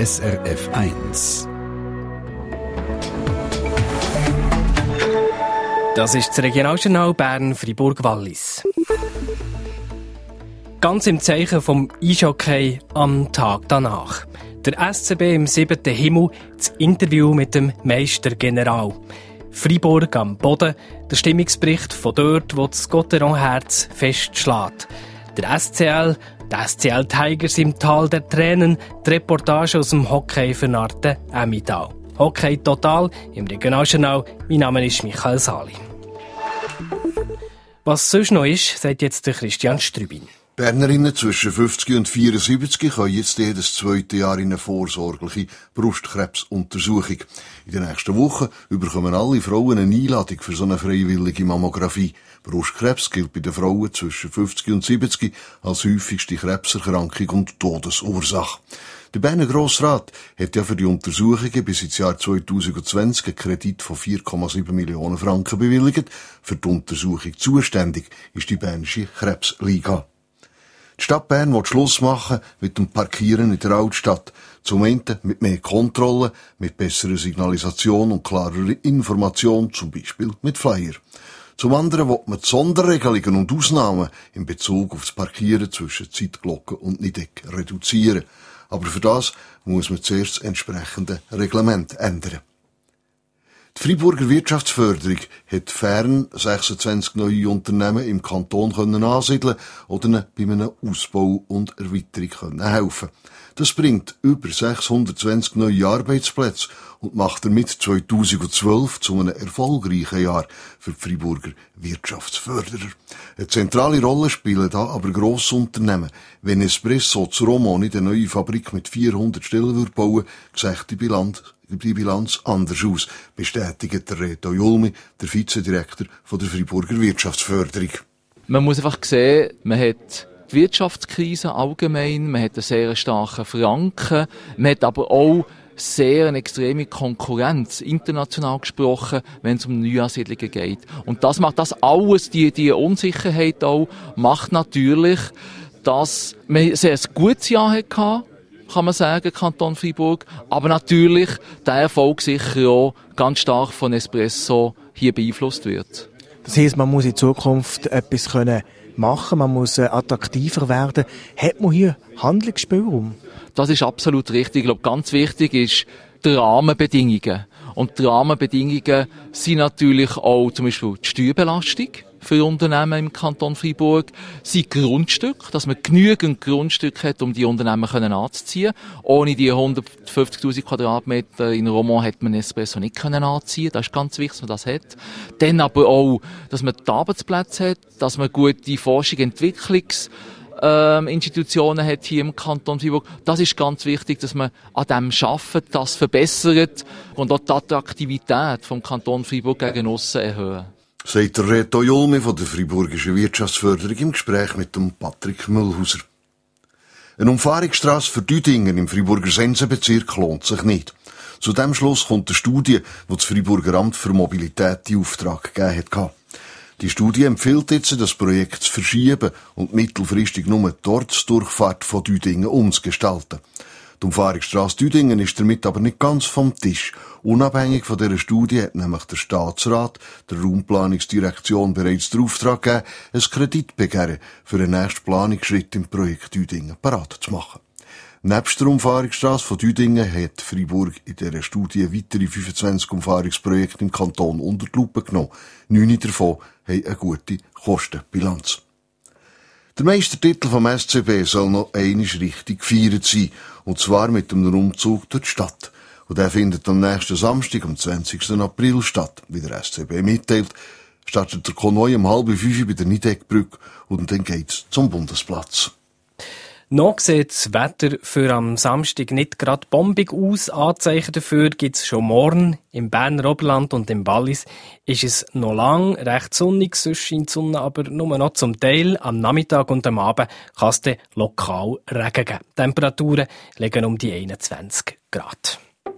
SRF 1. Das ist das Regionaljournal Bern-Fribourg-Wallis. Ganz im Zeichen vom Eishockey am Tag danach. Der SCB im 7. Himmel, das Interview mit dem Meistergeneral. Fribourg am Boden, der Stimmungsbericht von dort, wo das Gotteron-Herz festschlägt. Der SCL, die SCL Tigers im Tal der Tränen, die Reportage aus dem Hockey vernarrten Emmental. Hockey total im Regionaljournal. Mein Name ist Michael Sali. Was sonst noch ist, sagt jetzt der Christian Strübin. Bernerinnen zwischen 50 und 74 können jetzt jedes zweite Jahr in eine vorsorgliche Brustkrebsuntersuchung. In den nächsten Wochen bekommen alle Frauen eine Einladung für so eine freiwillige Mammographie. Brustkrebs gilt bei den Frauen zwischen 50 und 70 als häufigste Krebserkrankung und Todesursache. Der Berner Grossrat hat ja für die Untersuchungen bis ins Jahr 2020 einen Kredit von 4,7 Millionen Franken bewilligt. Für die Untersuchung zuständig ist die Bernische Krebsliga. Die Stadt Bern will Schluss machen mit dem Parkieren in der Altstadt. Zum einen mit mehr Kontrolle, mit besserer Signalisation und klarerer Information, zum Beispiel mit Flyer. Zum anderen will man die Sonderregelungen und Ausnahmen in Bezug auf das Parkieren zwischen Zeitglocke und Nideck reduzieren. Aber für das muss man zuerst das entsprechende Reglement ändern. Die Freiburger Wirtschaftsförderung hat fern 26 neue Unternehmen im Kanton ansiedeln oder ihnen bei einem Ausbau und Erweiterung helfen. Das bringt über 620 neue Arbeitsplätze und macht damit 2012 zu einem erfolgreichen Jahr für die Freiburger Wirtschaftsförderer. Eine zentrale Rolle spielen da aber Grossunternehmen. Wenn Nespresso zu Romont nicht eine neue Fabrik mit 400 Stellen bauen würde, sieht die Bilanz anders aus, bestätigt der Reto Julmi, der Vizedirektor von der Freiburger Wirtschaftsförderung. Man muss einfach sehen, man hat die Wirtschaftskrise allgemein, man hat einen sehr starken Franken, man hat aber auch sehr eine extreme Konkurrenz, international gesprochen, wenn es um Neuansiedlungen geht. Und das macht das alles, die Unsicherheit auch, macht natürlich, dass man ein sehr gutes Jahr hatte, kann man sagen, Kanton Freiburg. Aber natürlich der Erfolg sicher auch ganz stark von Nespresso hier beeinflusst wird. Das heisst, man muss in Zukunft etwas machen, man muss attraktiver werden. Hat man hier Handlungsspielraum? Das ist absolut richtig. Ich glaube, ganz wichtig ist die Rahmenbedingungen. Und die Rahmenbedingungen sind natürlich auch zum Beispiel die Steuerbelastung für Unternehmen im Kanton Freiburg, sind Grundstücke, dass man genügend Grundstücke hat, um die Unternehmen anzuziehen. Ohne die 150'000 Quadratmeter in Romont hat man Nespresso nicht anziehen. Das ist ganz wichtig, dass man das hat. Dann aber auch, dass man die Arbeitsplätze hat, dass man gute Forschung, Institutionen hat hier im Kanton Freiburg. Das ist ganz wichtig, dass man an dem arbeitet, das verbessert und auch die Attraktivität vom Kanton Freiburg gegen aussen erhöhen. Sagt der Reto Julmi von der Freiburgischen Wirtschaftsförderung im Gespräch mit dem Patrick Müllhauser. Eine Umfahrungsstrasse für Düdingen im Freiburger Sensenbezirk lohnt sich nicht. Zu dem Schluss kommt eine Studie, die das Freiburger Amt für Mobilität in Auftrag gegeben hat. Die Studie empfiehlt jetzt, das Projekt zu verschieben und mittelfristig nur die Ortsdurchfahrt von Düdingen umzugestalten. Die Umfahrungsstrasse Düdingen ist damit aber nicht ganz vom Tisch. Unabhängig von dieser Studie hat nämlich der Staatsrat der Raumplanungsdirektion bereits den Auftrag gegeben, ein Kreditbegehren für den nächsten Planungsschritt im Projekt Düdingen parat zu machen. Nebst der Umfahrungsstrasse von Düdingen hat Freiburg in dieser Studie weitere 25 Umfahrungsprojekte im Kanton unter die Lupe genommen. 9 davon haben eine gute Kostenbilanz. Der Meistertitel vom SCB soll noch einmal richtig gefeiert sein. Und zwar mit einem Umzug durch die Stadt. Und der findet am nächsten Samstag, am 20. April statt. Wie der SCB mitteilt, startet der Konvoi um 4:30 bei der Nideckbrücke und dann geht's zum Bundesplatz. Noch sieht das Wetter für am Samstag nicht gerade bombig aus. Anzeichen dafür gibt es schon morgen. Im Berner Oberland und im Wallis ist es noch lang recht sonnig, sonst scheint die Sonne aber nur noch zum Teil. Am Nachmittag und am Abend kann es dann lokal Regen geben. Die Temperaturen liegen um die 21 Grad.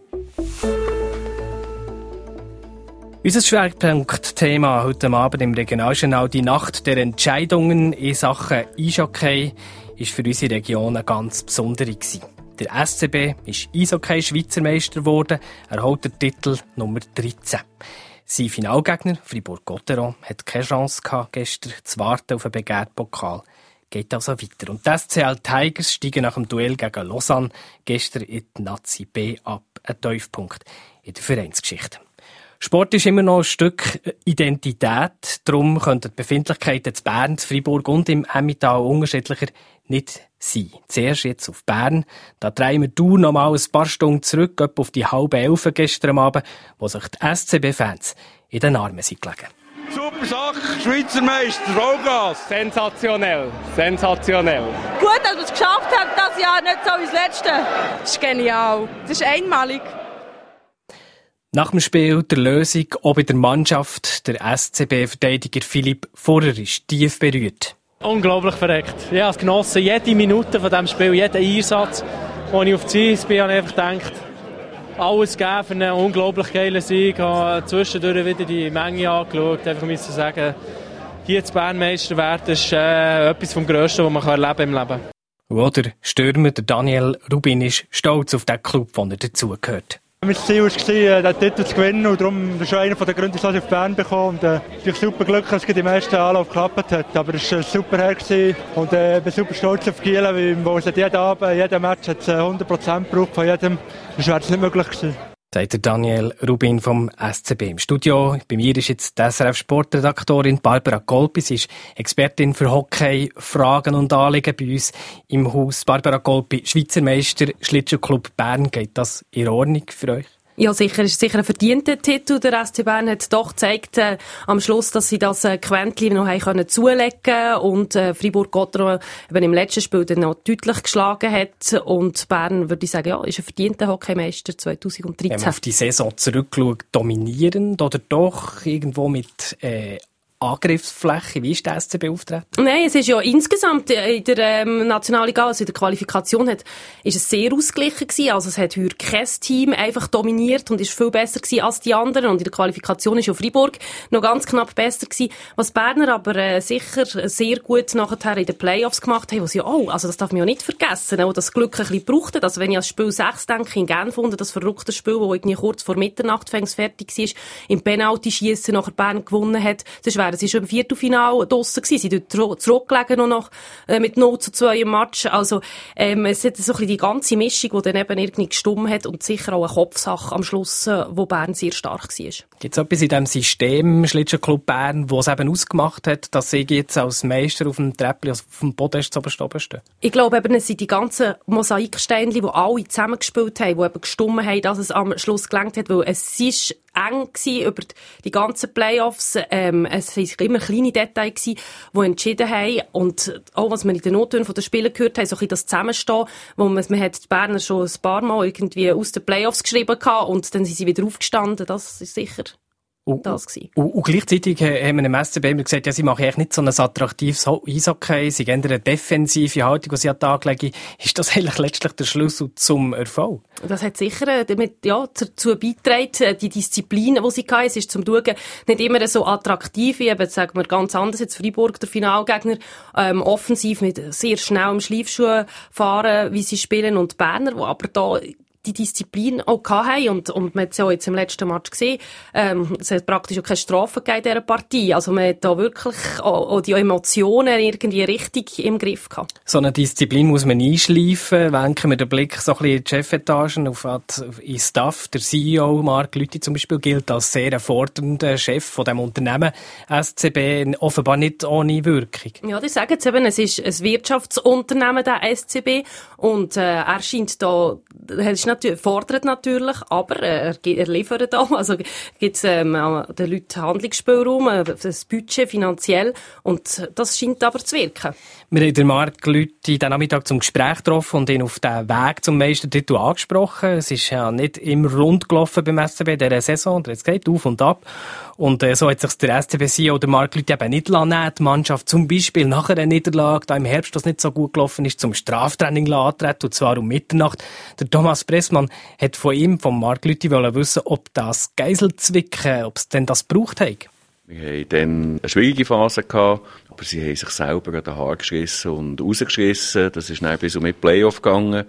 Unser Schwerpunktthema heute Abend im Regionaljournal «Die Nacht der Entscheidungen» in Sachen Eishockey ist für unsere Region eine ganz besondere gewesen. Der SCB ist Eishockey-Schweizer Meister geworden, er holt den Titel Nummer 13. Sein Finalgegner, Fribourg-Gotteron, hat keine Chance gehabt, gestern zu warten auf einen begehrten Pokal. Geht also weiter. Und die SCL Tigers steigen nach dem Duell gegen Lausanne gestern in die Nazi B ab. Ein Tiefpunkt in der Vereinsgeschichte. Sport ist immer noch ein Stück Identität. Darum können die Befindlichkeiten zu Bern, zu Freiburg und im Emmental unterschiedlicher nicht sein. Zuerst jetzt auf Bern. Da drehen wir noch mal ein paar Stunden zurück, etwa auf die 10:30 gestern Abend, wo sich die SCB-Fans in den Armen sind gelegen. Super Sache, Schweizer Meister, Vollgas. Sensationell, sensationell. Gut, dass wir es geschafft haben, das Jahr nicht so wie das letzte. Das ist genial, das ist einmalig. Nach dem Spiel der Lösung auch bei der Mannschaft, der SCB-Verteidiger Philipp Vorer ist tief berührt. Unglaublich verreckt. Ich habe es genossen, jede Minute von diesem Spiel, jeden Einsatz, als ich auf die Eis bin, habe ich einfach gedacht, alles geben für einen unglaublich geilen Sieg. Ich habe zwischendurch wieder die Menge angeschaut, einfach müssen sagen, hier zu Bern Meister werden, ist etwas vom Grössten, was man erleben im Leben. Und der Stürmer, der Daniel Rubin, ist stolz auf den Club, wo er dazugehört. Mein Ziel war, den Titel zu gewinnen, und darum war schon einer der Gründe, dass ich auf Bern bekomme. Und ich bin super glücklich, dass es im ersten Anlauf geklappt hat. Aber es war super her und ich bin super stolz auf Giel, weil es jeden Abend, jeden Match hat 100% gebraucht von jedem. Das wäre nicht möglich gewesen. Sagt der Daniel Rubin vom SCB. Im Studio bei mir ist jetzt die SRF-Sportredaktorin Barbara Golpi. Sie ist Expertin für Hockey, Fragen und Anliegen bei uns im Haus. Barbara Golpi, Schweizer Meister, Schlittschuhclub Bern. Geht das in Ordnung für euch? Ja, sicher. Es ist sicher ein verdienter Titel. Der SC Bern hat doch gezeigt, am Schluss, dass sie das Quäntchen noch haben zulegen können und Fribourg-Gotteron eben im letzten Spiel dann noch deutlich geschlagen hat. Und Bern, würde ich sagen, ja, ist ein verdienter Hockeymeister 2013. Wenn man auf die Saison zurückschaut, dominierend oder doch irgendwo mit Angriffsfläche? Wie ist der SCB auftreten? Nein, es ist ja insgesamt in der Nationalliga, also in der Qualifikation, ist es sehr ausgeglichen gewesen. Also es hat heute kein Team einfach dominiert und ist viel besser gewesen als die anderen. Und in der Qualifikation ist ja Freiburg noch ganz knapp besser gewesen. Was Berner aber sicher sehr gut nachher in den Playoffs gemacht haben, wo sie also das darf man ja nicht vergessen, auch das Glück ein bisschen brauchte. Also wenn ich an das Spiel 6 denke, in Genf, das verrückte Spiel, das irgendwie kurz vor Mitternacht fertig war, im Penalty-Schiessen nachher Bern gewonnen hat, sonst wäre sie schon im Viertelfinale draussen gewesen. Sie dort zurückgelegen noch mit 0:2 im Match. Also, es hat so ein bisschen die ganze Mischung, die dann eben irgendwie gestummt hat und sicher auch eine Kopfsache am Schluss, wo Bern sehr stark war. Gibt es etwas in diesem System, Schlittschuhclub Bern, das es eben ausgemacht hat, dass sie jetzt als Meister auf dem Treppli, also auf dem Podest oben stehen? Ich glaube eben, es sind die ganzen Mosaiksteinchen, die alle zusammengespielt haben, die eben gestummt haben, dass es am Schluss gelangt hat, weil es ist eng gewesen über die ganzen Playoffs. Es waren immer kleine Details gewesen, die entschieden haben. Und auch, was man in den Nottönen von den Spielern gehört haben, so ein bisschen das Zusammenstehen, wo man hat die Berner schon ein paar Mal irgendwie aus den Playoffs geschrieben gehabt und dann sind sie wieder aufgestanden. Das ist sicher das gewesen. Und gleichzeitig haben wir im SCB immer gesagt, ja, sie machen eigentlich nicht so ein attraktives Eishockey, sie gehen eine defensive Haltung, die sie an den Tag legen. Ist das eigentlich letztlich der Schlüssel zum Erfolg? Das hat sicher dazu beigetragen, die Disziplin, die sie hatten. Es ist zum Schauen nicht immer so attraktiv, wie eben, sagen wir ganz anders, jetzt Freiburg, der Finalgegner, offensiv mit sehr schnell im Schleifschuh fahren, wie sie spielen, und Berner, die aber da die Disziplin auch hatten. Und man hat es ja jetzt im letzten Match gesehen, es hat praktisch auch keine Strafe gegeben in dieser Partie. Also man hat da wirklich auch die Emotionen irgendwie richtig im Griff gehabt. So eine Disziplin muss man einschleifen. Wenken wir den Blick so ein bisschen in die Chefetagen, auf den Staff. Der CEO, Marc Lüthi zum Beispiel, gilt als sehr fordernder Chef von dem Unternehmen SCB, offenbar nicht ohne Wirkung. Ja, die sagen es eben, es ist ein Wirtschaftsunternehmen, der SCB, und er scheint da, fordert natürlich, aber er liefert auch. Also gibt es den Leuten Handlungsspielraum, das Budget finanziell, und das scheint aber zu wirken. Wir haben den Marc Lüthi den Nachmittag zum Gespräch getroffen und ihn auf den Weg zum Meistertitel angesprochen. Es ist ja nicht immer rund gelaufen beim SCB in dieser Saison, es geht auf und ab. Und so hat sich der SCB-CEO, der Marc Lüthi, eben nicht lassen, die Mannschaft zum Beispiel nach einer Niederlage, da im Herbst das nicht so gut gelaufen ist, zum Straftraining antreten, und zwar um Mitternacht. Der Thomas Pressmann hat von Marc Lüthi wissen, ob das Geiselzwicken, ob es denn das gebraucht hat. Wir hatten dann eine schwierige Phase gehabt, aber sie haben sich selber an den Haaren geschissen und rausgeschissen. Das ist dann bis um mit Playoff gegangen.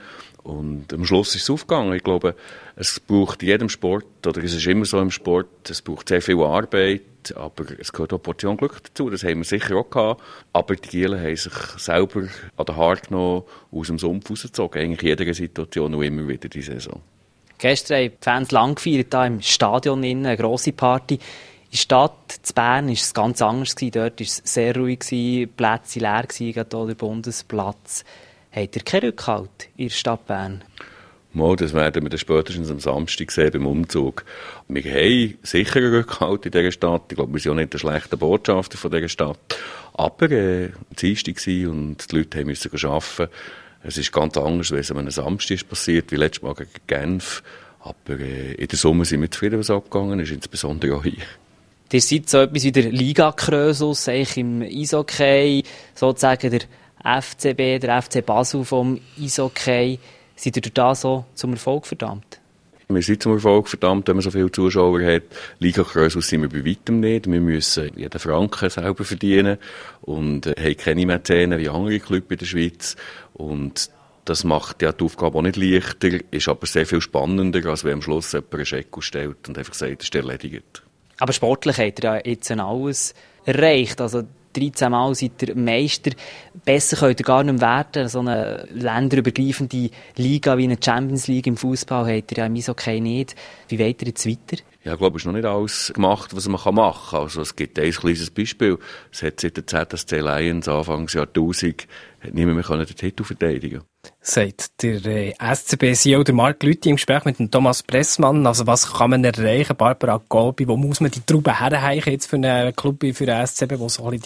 Und am Schluss ist es aufgegangen. Ich glaube, es braucht in jedem Sport, oder es ist immer so im Sport, es braucht sehr viel Arbeit, aber es gehört auch eine Portion Glück dazu. Das haben wir sicher auch gehabt. Aber die Gielen haben sich selber an den Haaren genommen, aus dem Sumpf rausgezogen. Eigentlich in jeder Situation und immer wieder die Saison. Gestern haben die Fans lang gefeiert, hier im Stadion, eine grosse Party. In der Stadt zu Bern war es ganz anders. Dort war es sehr ruhig, die Plätze leer, gerade der Bundesplatz. Habt ihr keinen Rückhalt in der Stadt Bern? Mal, das werden wir dann spätestens am Samstag sehen beim Umzug. Wir haben sicher einen Rückhalt in dieser Stadt. Ich glaube, wir sind auch nicht der schlechte Botschafter von dieser Stadt. Aber es war Dienstag und die Leute mussten arbeiten. Es ist ganz anders, wenn es an einem Samstag ist passiert, wie letztes Mal gegen Genf. Aber in der Sommer sind wir zufrieden, was abgegangen ist, insbesondere auch hier. Ihr seid so etwas wie der Liga-Krösus, im Eishockey, sozusagen der FCB, der FC Basel vom Eishockey. Seid ihr durch das so zum Erfolg verdammt? Wir sind zum Erfolg verdammt, wenn man so viele Zuschauer hat. Liga-Krösus sind wir bei weitem nicht. Wir müssen jeden Franken selber verdienen und haben keine Mäzenen wie andere Clubs in der Schweiz. Und das macht ja die Aufgabe auch nicht leichter, ist aber sehr viel spannender, als wenn am Schluss jemand einen Scheck ausstellt und einfach sagt, das ist erledigt. Aber sportlich habt ihr ja jetzt alles erreicht. Also 13 Mal seid ihr Meister. Besser könnt ihr gar nicht mehr werden. So eine länderübergreifende Liga wie eine Champions League im Fußball habt ihr ja im Eishockey nicht. Wie wollt ihr jetzt weiter? Ja, ich glaube, es ist noch nicht alles gemacht, was man machen kann. Also, es gibt ein kleines Beispiel. Es hat seit der ZSC Lions Anfangs Jahrtausend niemand mehr den Titel verteidigen. Sagt der SCB-CEO, der Marc Lüthi, im Gespräch mit dem Thomas Pressmann. Also, was kann man erreichen? Barbara Golbi, wo muss man die Trauben herreichen jetzt für einen Club wie für den SCB, wo so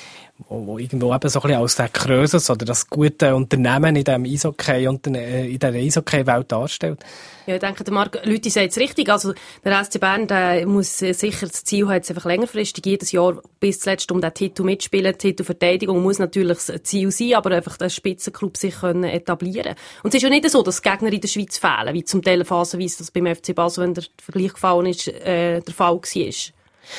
wo irgendwo eben so ein bisschen als der Krösus oder das gute Unternehmen in diesem Eishockey und in der Eishockey-Welt darstellt? Ja, ich denke, der Marc Lüthi sagt es richtig. Also, der SC Bern, der muss sicher das Ziel haben, jetzt einfach längerfristig jedes Jahr bis zuletzt um den Titel mitspielen. Titelverteidigung muss natürlich das Ziel sein, aber einfach der Spitzenclub sich können etablieren. Und es ist ja nicht so, dass Gegner in der Schweiz fehlen, wie zum Teil phasenweise das beim FC Basel, wenn der Vergleich gefallen ist, der Fall war.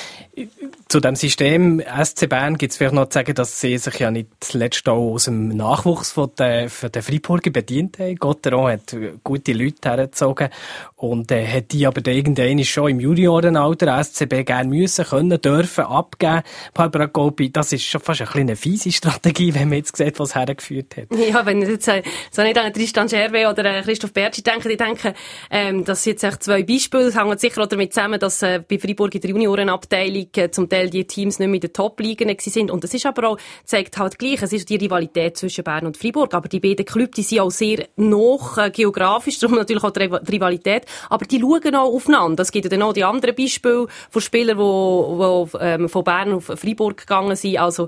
Zu dem System SC Bern gibt es vielleicht noch zu sagen, dass sie sich ja nicht zuletzt auch aus dem Nachwuchs von den Freiburger bedient haben. Gotteron hat gute Leute hergezogen und hat die aber irgendwann schon im Juniorenalter SCB gerne müssen, können, dürfen, abgeben. Barbara Golbi, das ist schon fast eine fiese Strategie, wenn man jetzt sieht, was hergeführt hat. Ja, wenn ich jetzt so nicht an Tristan Scherwe oder Christoph Bertschi denke, ich denke, das sind jetzt echt zwei Beispiele. Das hängt sicher auch damit zusammen, dass bei Freiburg in der Juniorenabteilung zum Teil die Teams nicht mehr in den Top-Ligen sind. Und das ist aber auch, zeigt halt gleich, es ist die Rivalität zwischen Bern und Freiburg. Aber die beiden Clubs, die sind auch sehr nah geografisch, darum natürlich auch die Rivalität. Aber die schauen auch aufeinander. Es gibt ja dann auch die anderen Beispiele von Spielern, die von Bern auf Freiburg gegangen sind. Also,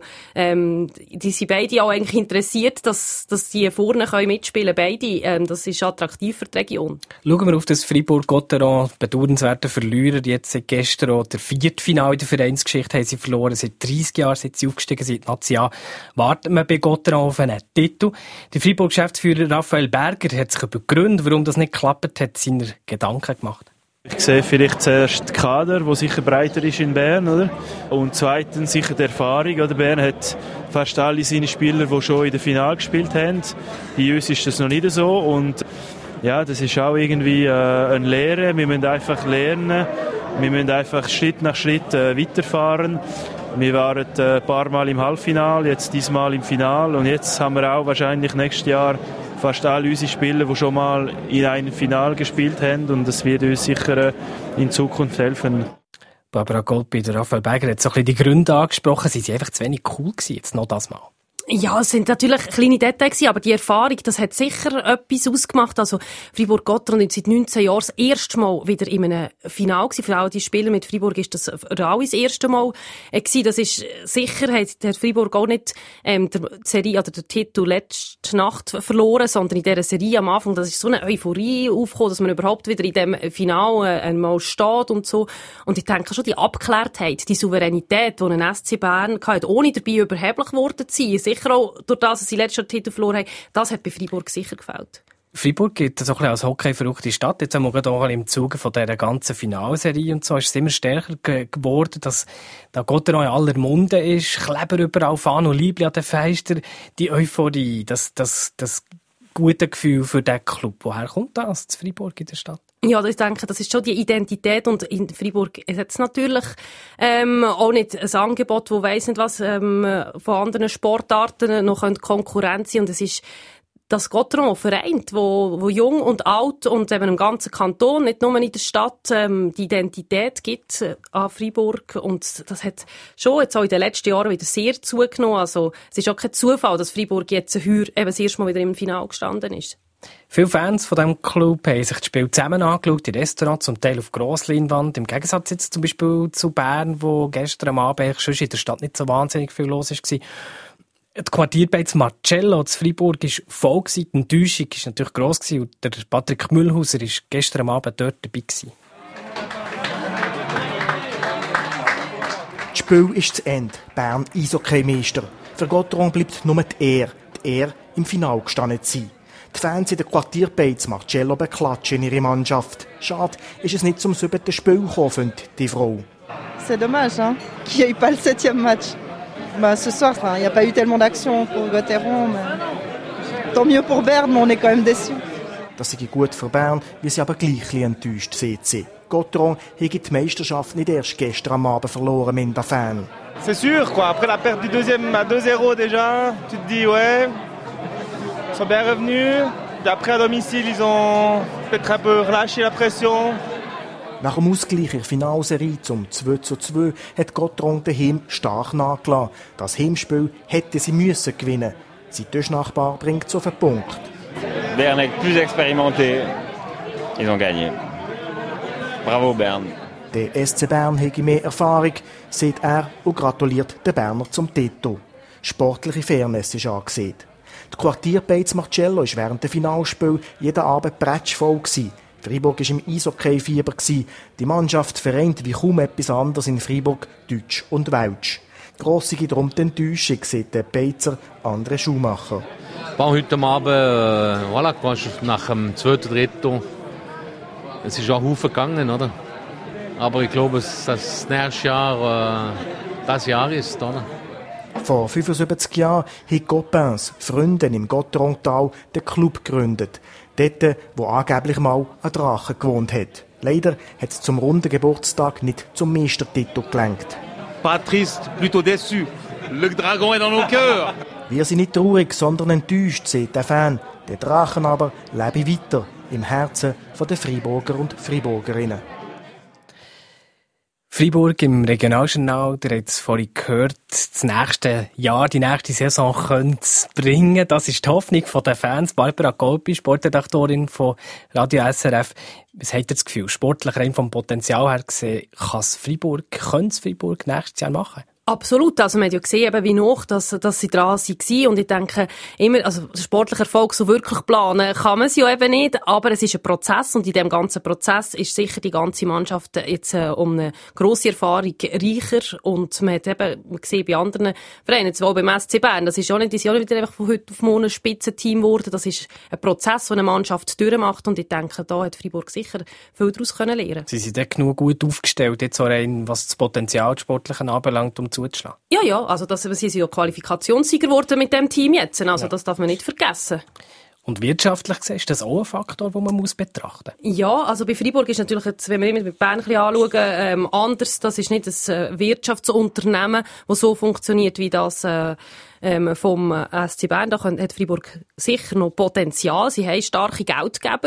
die sind beide auch eigentlich interessiert, dass die vorne können mitspielen können. Beide. Das ist attraktiv für die Region. Schauen wir auf das Freiburg-Gotteron, bedauernswerter Verlierer. Jetzt seit gestern auch der Viertelfinale der Vereinsgeschichte haben sie verloren. Seit 30 Jahren sind sie aufgestiegen, seit National. Warten wir bei Gotteron auf einen Titel. Der Freiburg-Geschäftsführer Raphael Berger hat sich über die Gründe, warum das nicht geklappt hat, seine Gedanken gemacht. Ich sehe vielleicht zuerst den Kader, der sicher breiter ist in Bern, oder? Und zweitens sicher die Erfahrung. Oder? Bern hat fast alle seine Spieler, die schon in der Finale gespielt haben. Bei uns ist das noch nicht so. Und ja, das ist auch irgendwie eine Lehre. Wir müssen einfach lernen. Wir müssen einfach Schritt nach Schritt weiterfahren. Wir waren ein paar Mal im Halbfinale, jetzt diesmal im Finale. Und jetzt haben wir auch wahrscheinlich nächstes Jahr fast alle unsere Spieler, die schon mal in einem Finale gespielt haben. Und das wird uns sicher in Zukunft helfen. Barbara Golbi, der Raphael Berger hat so ein bisschen die Gründe angesprochen. Sie waren einfach zu wenig cool gewesen, jetzt noch das Mal. Ja, es sind natürlich kleine Details gewesen, aber die Erfahrung, das hat sicher etwas ausgemacht. Also, Freiburg-Gotteron ist seit 19 Jahren das erste Mal wieder in einem Finale gewesen. Für alle die Spieler mit Freiburg ist das für alle das erste Mal gewesen. Das ist sicher, hat Freiburg auch nicht, die Serie oder den Titel letzte Nacht verloren, sondern in dieser Serie am Anfang, das ist so eine Euphorie aufgekommen, dass man überhaupt wieder in dem Finale einmal steht und so. Und ich denke schon, die Abgeklärtheit, die Souveränität, die ein SC Bern hatte, ohne dabei überheblich geworden zu sein, sicher auch durch das, dass sie letztes Jahr den Titel verloren haben, das hat bei Freiburg sicher gefällt. Freiburg gilt so ein bisschen als Hockey-verrückte Stadt. Jetzt haben wir gerade auch im Zuge von dieser ganzen Finalserie und so ist es immer stärker geworden, dass da Gotteron in aller Munde ist, Kleber überall, Fahnen und Liebli an den Fenstern, die Euphorie, das gute Gefühl für diesen Club. Woher kommt das, zu Freiburg in der Stadt? Ja, ich denke, das ist schon die Identität, und in Freiburg hat es natürlich auch nicht ein Angebot, wo weiss nicht was von anderen Sportarten noch Konkurrenz sein, und es ist das Gotteron vereint, wo jung und alt und eben im ganzen Kanton, nicht nur in der Stadt, die Identität gibt an Freiburg, und das hat schon jetzt auch in den letzten Jahren wieder sehr zugenommen. Also es ist auch kein Zufall, dass Freiburg jetzt heuer eben das erste Mal wieder im Finale gestanden ist. Viele Fans von diesem Club haben sich das Spiel zusammen angeschaut, in Restaurants, zum Teil auf Grossleinwand. Im Gegensatz jetzt zum Beispiel zu Bern, wo gestern am Abend schon in der Stadt nicht so wahnsinnig viel los war. Die Quartierbeiz Marcello zu Freiburg war voll gewesen. Die Enttäuschung war natürlich gross gewesen, und der Patrick Mühlhauser war gestern am Abend dort dabei gewesen. Das Spiel ist zu Ende. Bern Eishockey-Meister. Für Gotteron bleibt nur die Ehre im Finale gestanden zu sein. Die Fans in der Quartierbeiz Marcello beklatschen ihre Mannschaft. Schade ist es nicht zum 7. Spiel gekommen, findet die Frau. C'est dommage, hein, qu'il n'y ait pas le 7e Match. Bah, ce soir, il n'y a pas eu tellement d'action pour Gotteron, mais tant mieux pour Bern, mais on est quand même déçus. Das sei gut für Bern, wie sie aber gleich enttäuscht sind. Gotteron hätte die Meisterschaft nicht erst gestern am Abend verloren, mit den Fans. C'est sûr, quoi. Après la perte du deuxième à 2-0 déjà, tu te dis, ouais, ils sont bien revenus. Puis après, à domicile, ils ont peut-être un peu relâché la pression. Nach dem Ausgleich in der Finalserie zum 2:2 hat Gotteron daheim stark nachgelassen. Das Heimspiel hätte sie müssen gewinnen. Sein Tischnachbar bringt es auf den Punkt. Bern est plus expérimenté. Ils ont gagné. Bravo Bern. Der SC Bern hätte mehr Erfahrung, sagt er, und gratuliert den Berner zum Titel. Sportliche Fairness ist angesehen. Die Quartierbeiz Marcello war während des Finalspiels jeden Abend prätschvoll gewesen. Freiburg war im Eishockey-Fieber. Die Mannschaft vereint wie kaum etwas anderes in Freiburg Deutsch und Welsch. Grosse geht darum die Enttäuschung, sieht der Beizer André Schumacher. Heute Abend, voilà, nach dem 2. Drittel, es ist auch ein Haufen gegangen, oder? Aber ich glaube, dass das nächste Jahr das Jahr ist, oder? Vor 75 Jahren haben Copains, Freunde im Gotterontal, den Club gegründet. Dort, wo angeblich mal ein Drache gewohnt hat. Leider hat es zum runden Geburtstag nicht zum Meistertitel gelangt. Pas triste, plutôt déçu. Le dragon est dans nos cœurs. Wir sind nicht traurig, sondern enttäuscht, sagt der Fan. Der Drachen aber lebe weiter im Herzen der Freiburger und Freiburgerinnen. Freiburg im Regionaljournal, ihr habt es vorhin gehört, das nächste Jahr, die nächste Saison könnte es bringen. Das ist die Hoffnung der Fans. Barbara Golpi, Sportredaktorin von Radio SRF. Was habt ihr das Gefühl? Sportlich rein vom Potenzial her gesehen, könnte es Freiburg nächstes Jahr machen? Absolut. Also, man hat ja gesehen, eben, wie noch, dass sie dran waren. Und ich denke, immer, also, sportlicher Erfolg so wirklich planen kann man es ja eben nicht. Aber es ist ein Prozess. Und in diesem ganzen Prozess ist sicher die ganze Mannschaft jetzt, um eine grosse Erfahrung reicher. Und man hat eben gesehen bei anderen Vereinen, zwar beim SC Bern, das ist ja nicht wieder einfach von heute auf morgen ein Spitzenteam geworden. Das ist ein Prozess, den eine Mannschaft durchmacht. Und ich denke, da hat Freiburg sicher viel daraus lernen können. Sie sind dort genug gut aufgestellt, jetzt auch rein, was das Potenzial des Sportlichen anbelangt, um zuzuschlagen. Ja, also sie sind ja Qualifikationssieger geworden mit dem Team jetzt, also das darf man nicht vergessen. Und wirtschaftlich gesehen, ist das auch ein Faktor, den man betrachten muss? Ja, also bei Freiburg ist natürlich, jetzt, wenn wir immer mit Bern anschauen, anders. Das ist nicht ein Wirtschaftsunternehmen, das so funktioniert wie das vom SC Bern. Da hat Freiburg sicher noch Potenzial. Sie haben starke Geldgeber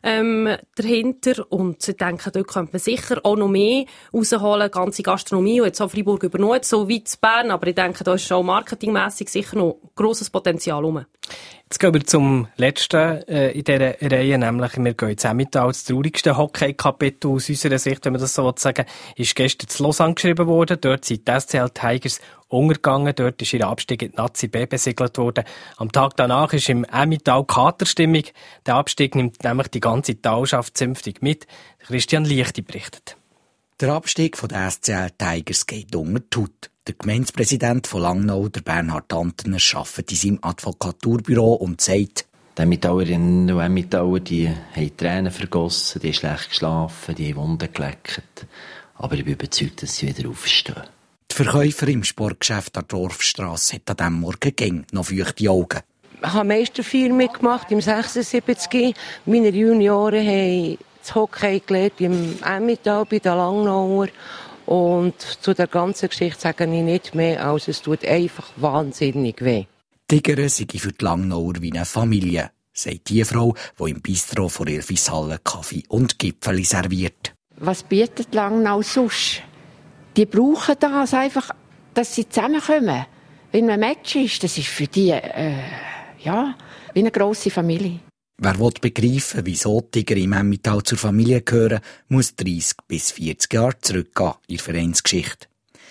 dahinter und ich denke, dort könnte man sicher auch noch mehr rausholen. Ganze Gastronomie, und jetzt auch Freiburg übernommen, so weit zu Bern, aber ich denke, da ist schon marketingmässig sicher noch grosses Potenzial rum. Jetzt gehen wir zum letzten in dieser Reihe, nämlich wir gehen ins Emmental. Das traurigste Hockey-Kapitel aus unserer Sicht, wenn man das so sagen will, ist gestern zu Lausanne geschrieben worden. Dort sind die SCL Tigers untergegangen. Dort ist ihr Abstieg in die Nazi B besiegelt worden. Am Tag danach ist im Emmental Katerstimmung. Der Abstieg nimmt nämlich die ganze Talschaft zünftig mit. Christian Lichti berichtet. Der Abstieg der SCL Tigers geht unter die Haut. Der Gemeindepräsident von Langnau, der Bernhard Antener, arbeitet in seinem Advokaturbüro und sagt, die Emmentaulerinnen und Emmentaler, die haben Tränen vergossen, die haben schlecht geschlafen, die haben Wunden geleckt. Aber ich bin überzeugt, dass sie wieder aufstehen. Die Verkäufer im Sportgeschäft an der Dorfstrasse hat an diesem Morgen noch feuchte Augen. habe Meisterfeier mitgemacht im 76. Meine Junioren haben das Hockey gelernt im Emmental bei den Langnauer. Und zu der ganzen Geschichte sage ich nicht mehr, als es tut einfach wahnsinnig weh. Tigere sei für die Langnauer wie eine Familie, sagt die Frau, die im Bistro vor Ilfishalle Kaffee und Gipfeli serviert. Was bietet Langnau sonst? Die brauchen das einfach, dass sie zusammenkommen. Wenn ein Match ist, das ist für die wie eine grosse Familie. Wer begreifen will, wieso Tiger im Emmental zur Familie gehören, muss 30 bis 40 Jahre zurückgehen in der Vereinsgeschichte.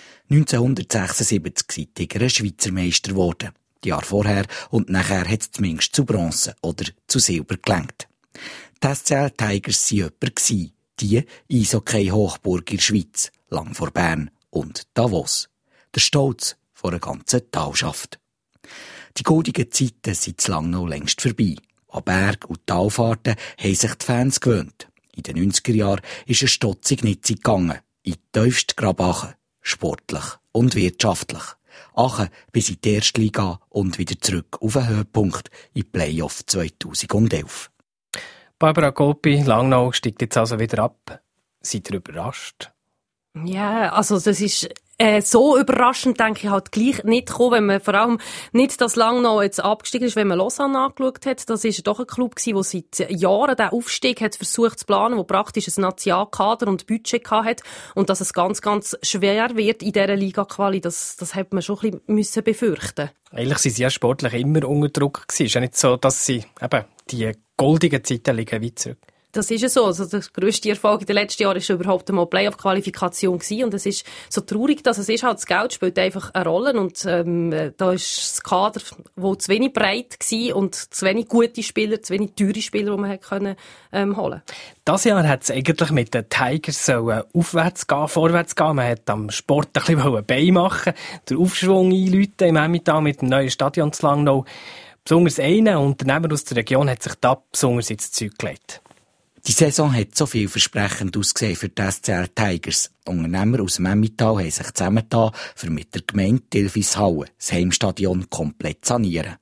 1976 sind Tiger Schweizer Meister geworden. Die Jahre vorher und nachher hat es zumindest zu Bronze oder zu Silber gelangt. Die SCL Tigers waren jemand, die Eishockey-Hochburg in der Schweiz, lang vor Bern und Davos. Der Stolz vor einer ganzen Talschaft. Die goldenen Zeiten sind zu Langnau längst vorbei. An Berg- und Talfahrten haben sich die Fans gewöhnt. In den 90er Jahren ist eine Stotzig nicht gegangen. In die tiefste Grabachen. Sportlich und wirtschaftlich. Achen bis in die erste Liga und wieder zurück auf den Höhepunkt in Playoff 2011. Barbara Gopi, Langnau steigt jetzt also wieder ab. Seid ihr überrascht? Ja, also das ist so überraschend, denke ich, halt gleich nicht gekommen, wenn man vor allem nicht das Langnau jetzt abgestiegen ist, wenn man Lausanne angeschaut hat. Das ist doch ein Club gewesen, der seit Jahren den Aufstieg hat versucht zu planen, der praktisch ein Nationalkader und Budget hatte. Und dass es ganz, ganz schwer wird in dieser Liga-Quali, das hat man schon ein bisschen befürchten. Eigentlich sind sie ja sportlich immer unter Druck gewesen. Es ist ja nicht so, dass sie eben die goldigen Zeiten liegen weit zurück. Das ist ja so. Also der grösste Erfolg in den letzten Jahren war überhaupt einmal Playoff-Qualifikation gewesen. Und es ist so traurig, dass es ist halt, das Geld spielt einfach eine Rolle. Und da ist das Kader, wo zu wenig breit war und zu wenig gute Spieler, zu wenig teure Spieler, die man hätte holen. Dieses Jahr hat es eigentlich mit den Tigers aufwärts gehen, vorwärts gehen. Man hat am Sport ein bisschen Bein machen, den Aufschwung einläuten im Emmental mit dem neuen Stadion zu Langnau. Besonders einer Unternehmer aus der Region hat sich da besonders ins Zeug gelegt. Die Saison hat so vielversprechend ausgesehen für die SCL Tigers. Unternehmer aus dem Emmental haben sich zusammengetan, für mit der Gemeinde Ilfishalle das Heimstadion komplett zu sanieren.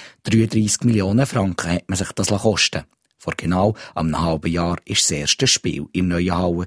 33 Millionen Franken hat man sich das kosten. Vor genau einem halben Jahr war das erste Spiel im neuen Halle.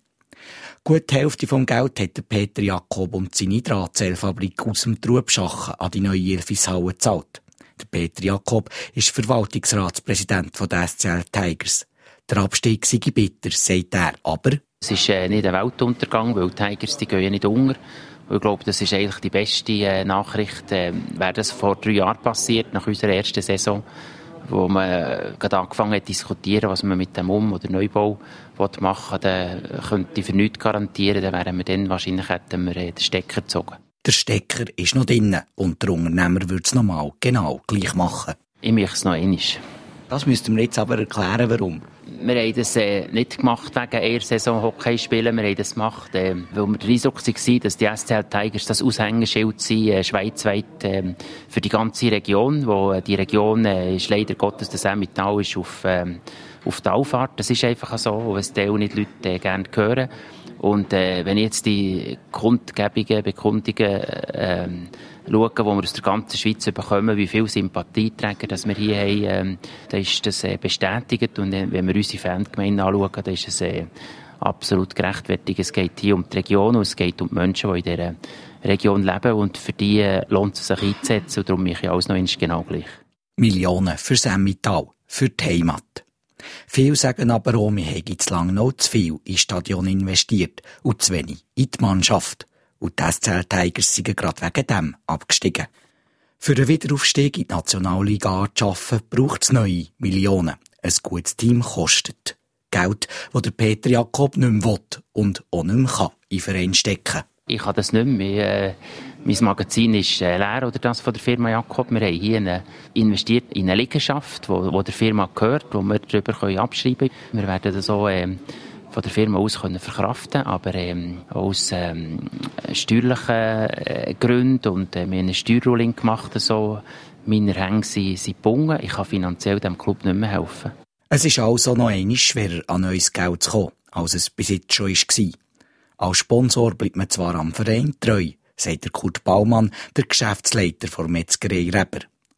Gut die Hälfte vom Geld hat Peter Jakob und seine Drahtseilfabrik aus dem Trubschachen an die neue Ilfishalle gezahlt. Der Peter Jakob ist Verwaltungsratspräsident der SCL Tigers. Der Abstieg sei bitter, sagt er, aber es ist nicht ein Weltuntergang, weil die Tigers die gehen ja nicht unter. Ich glaube, das ist eigentlich die beste Nachricht. Wäre das vor 3 Jahren passiert, nach unserer ersten Saison, wo man gerade angefangen hat zu diskutieren, was man mit dem oder Neubau machen will, dann könnte ich für nichts garantieren, dann wären wir dann wahrscheinlich hätten wir den Stecker gezogen. Der Stecker ist noch drin und der Unternehmer würde es nochmal genau gleich machen. Ich möchte es noch einmal. Das müssten wir jetzt aber erklären, warum. Wir haben das nicht gemacht wegen einer Saison Hockey spielen. Wir haben das gemacht, weil wir der Eindruck waren, dass die SCL Tigers das Aushängeschild sind, schweizweit für die ganze Region. Wo die Region ist leider Gottes, das Emmental ist auf die Auffahrt. Das ist einfach so, was die nicht Leute gerne hören. Und wenn ich jetzt die Bekundungen schauen, die wir aus der ganzen Schweiz bekommen, wie viele Sympathieträger dass wir hier haben, dann ist das bestätigt. Und wenn wir unsere Fangemeinde anschauen, dann ist es absolut gerechtfertigt. Es geht hier um die Region und es geht um die Menschen, die in dieser Region leben. Und für die lohnt es sich einzusetzen. Und darum mache ich alles noch genau gleich. Millionen fürs Emmental, für die Heimat. Viele sagen aber auch, wir haben zu Langnau zu viel ins Stadion investiert und zu wenig in die Mannschaft. Und die SCL Tigers sind gerade wegen dem abgestiegen. Für einen Wiederaufstieg in die Nationalliga zu arbeiten, braucht es neue Millionen. Ein gutes Team kostet. Geld, das der Peter Jakob nicht mehr will und auch nicht mehr kann in den Verein stecken. Ich kann das nicht mehr. Mein Magazin ist leer, oder das von der Firma Jakob. Wir haben hier investiert in eine Liegenschaft, die der Firma gehört, die wir darüber abschreiben können. Wir werden das auch von der Firma aus verkraften, aber aus steuerlichen Gründen und wir haben eine Steuerruling gemacht, so. Meine Hänge sind gebunden. Ich kann finanziell dem Club nicht mehr helfen. Es ist also noch einmal schwerer, an neues Geld zu kommen, als es bis jetzt schon war. Als Sponsor bleibt man zwar am Verein treu, sagt der Kurt Baumann, der Geschäftsleiter der Metzgerei Reber.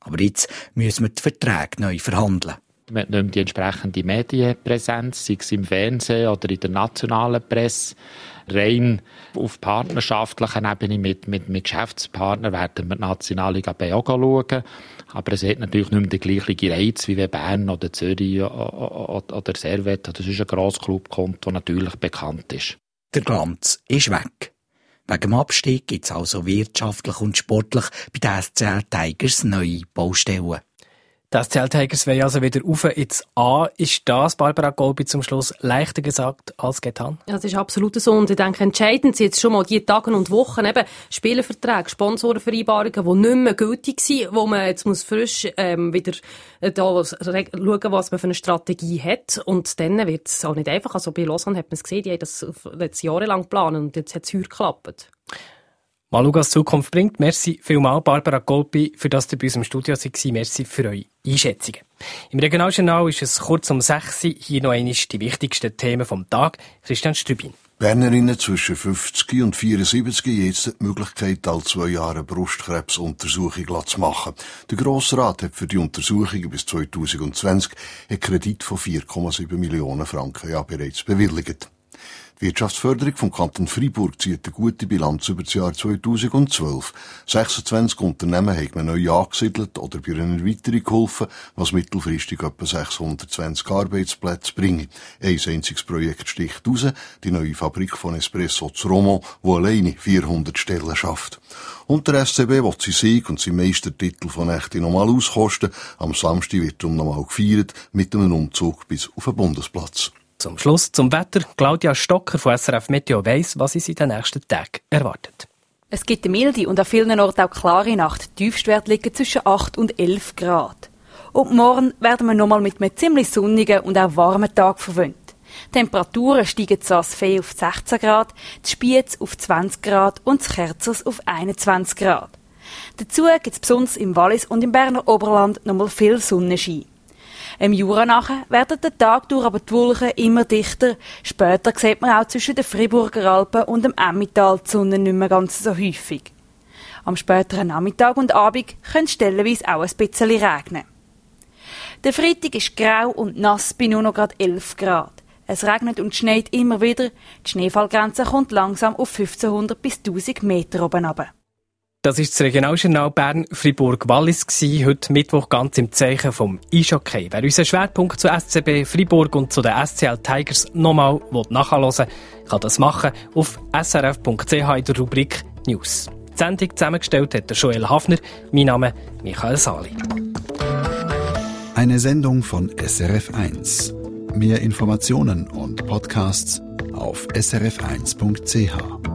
Aber jetzt müssen wir die Verträge neu verhandeln. Wir haben nicht mehr die entsprechende Medienpräsenz, sei es im Fernsehen oder in der nationalen Presse. Rein auf partnerschaftlicher Ebene mit Geschäftspartnern werden wir die Nationalliga B auch schauen. Aber es hat natürlich nicht mehr den gleichen Reiz, wie wenn Bern oder Zürich oder Servette oder sonst ein Grossclub kommt, der natürlich bekannt ist. Der Glanz ist weg. Wegen dem Abstieg gibt es also wirtschaftlich und sportlich bei den SCL Tigers neue Baustellen. Die SCL Tigers wollen also wieder rauf ins A. Ist das, Barbara Golbi, zum Schluss leichter gesagt als getan? Ja, das ist absolut so. Und ich denke, entscheidend sind jetzt schon mal die Tage und Wochen, eben Spielerverträge, Sponsorenvereinbarungen, die nicht mehr gültig sind, wo man jetzt muss frisch wieder da schauen, was man für eine Strategie hat. Und dann wird es auch nicht einfach. Also bei Lausanne hat man es gesehen, die haben das jetzt jahrelang geplant und jetzt hat es heuer geklappt. Mal schauen, was die Zukunft bringt. Merci vielmals, Barbara Golbi, für das ihr bei uns im Studio seid. Merci für eure Einschätzungen. Im Regionaljournal ist es kurz um 6 Uhr. Hier noch einmal die wichtigsten Themen vom Tag. Christian Strübin. Bernerinnen zwischen 50 und 74 haben jetzt die Möglichkeit, alle 2 Jahre Brustkrebsuntersuchung zu machen. Der Grossrat hat für die Untersuchungen bis 2020 einen Kredit von 4,7 Millionen Franken bereits bewilligt. Die Wirtschaftsförderung vom Kanton Freiburg zieht eine gute Bilanz über das Jahr 2012. 26 Unternehmen haben man neu angesiedelt oder bei einer Erweiterung geholfen, was mittelfristig etwa 620 Arbeitsplätze bringt. Ein einziges Projekt sticht raus, die neue Fabrik von Espresso zu Romont, die alleine 400 Stellen schafft. Und der SCB will seinen Sieg und seinen Meistertitel von Nächte nochmal auskosten. Am Samstag wird darum nochmal gefeiert mit einem Umzug bis auf den Bundesplatz. Zum Schluss zum Wetter. Claudia Stocker von SRF Meteo weiss, was uns in den nächsten Tagen erwartet. Es gibt eine milde und an vielen Orten auch klare Nacht. Die Tiefstwerte liegen zwischen 8 und 11 Grad. Und morgen werden wir nochmal mit einem ziemlich sonnigen und auch warmen Tag verwöhnt. Die Temperaturen steigen zu Asfee auf 16 Grad, die Spiez auf 20 Grad und das Kerzers auf 21 Grad. Dazu gibt es besonders im Wallis und im Berner Oberland nochmal viel Sonnenschein. Im Jura nachher werden der Tag durch aber die Wolken immer dichter. Später sieht man auch zwischen den Friburger Alpen und dem Emmental die Sonne nicht mehr ganz so häufig. Am späteren Nachmittag und Abend könnte es stellenweise auch ein bisschen regnen. Der Freitag ist grau und nass bei nur noch gerade 11 Grad. Es regnet und schneit immer wieder. Die Schneefallgrenze kommt langsam auf 1500 bis 1000 Meter oben runter. Das war das Regionaljournal Bern-Fribourg-Wallis. Heute Mittwoch ganz im Zeichen vom Eishockey. Wer unseren Schwerpunkt zu SCB Fribourg und zu den SCL Tigers nochmal nachhören will, kann das machen auf srf.ch in der Rubrik News. Die Sendung zusammengestellt hat der Joel Hafner. Mein Name ist Michael Sali. Eine Sendung von SRF 1. Mehr Informationen und Podcasts auf srf1.ch.